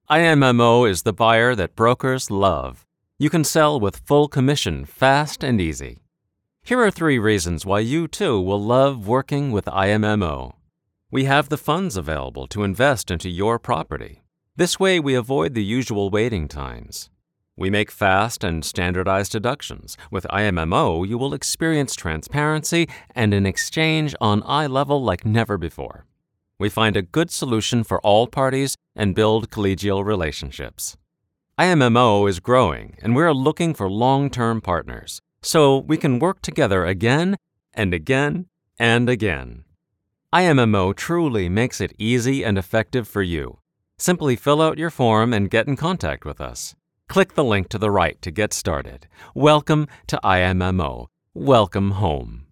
IMMO is the buyer that brokers love. You can sell with full commission fast and easy. Here are 3 reasons why you too will love working with IMMO. We have the funds available to invest into your property. This way we avoid the usual waiting times. We make fast and standardized deductions. With IMMO, you will experience transparency and an exchange on eye level like never before. We find a good solution for all parties and build collegial relationships. IMMO is growing, and we're looking for long-term partners, so we can work together again and again and again. IMMO truly makes it easy and effective for you. Simply fill out your form and get in contact with us. Click the link to the right to get started. Welcome to IMMO. Welcome home.